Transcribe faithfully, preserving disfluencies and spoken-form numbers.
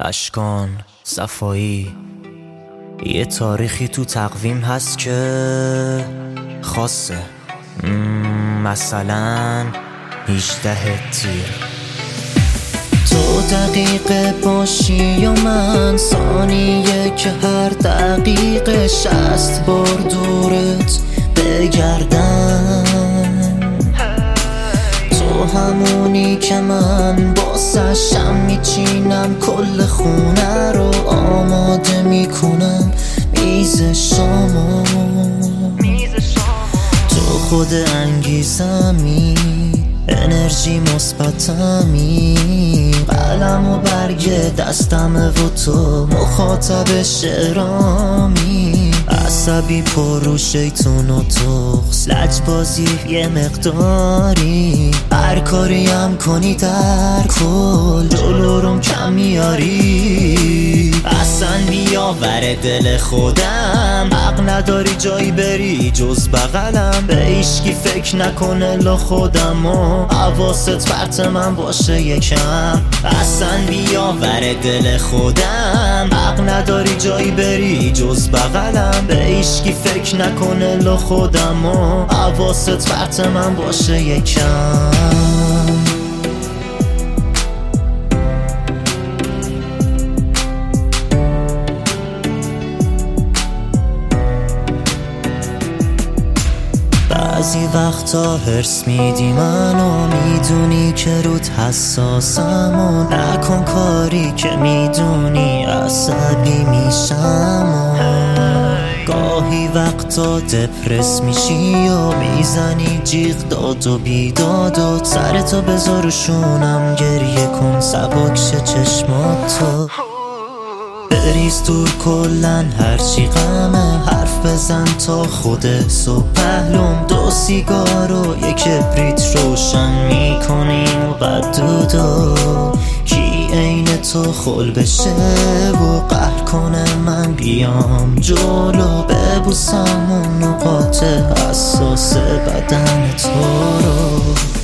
اشکان صفایی، یه تاریخی تو تقویم هست که خاصه، مثلا هجده تیر. تو دقیقه باشی و من ثانیه که هر دقیقه شصت بار دورت بگردم. تو همونی که من باسشم میچینم کل خونه رو آماده میکنم میز شامو. تو خود انگیزمی، انرژی مثبتمی، قلم و برگ دستمه و تو مخاطب شعرامی. عصبی پر رو شیطون و تخس، لجبازی یه مقداری، هر کاری هم کنی در کل جلو کم میاری. اصلا بیاور دل خودم، حق نداری جایی بری جز بغلم. به ایشکی فکر نکنه لا خودم و حواست پرت من باشه یکم. اصلا بیاور دل خودم، حق نداری جایی بری جز بغلم. به ایشکی فکر نکنه لا خودم و حواست پرت من باشه یکم. بعضی وقتا هرس میدی منو، میدونی که رود حساسم و نکن کاری که میدونی عصبی میشم. و گاهی وقتا دپرس میشی و میزنی جیغ داد و بیداد و سرتو بذار شونم گریه کن سبک شه چشماتو. بریز دور کلن هرچی غمه، حرف بزن تا خود صبح پهلوم. دو سیگار و یک کبریت روشن میکنیم و بعد دودو کی عین تو خل بشه و قهر کنه من بیام جلو. ببوسم اون نقاط حساس بدن تو رو.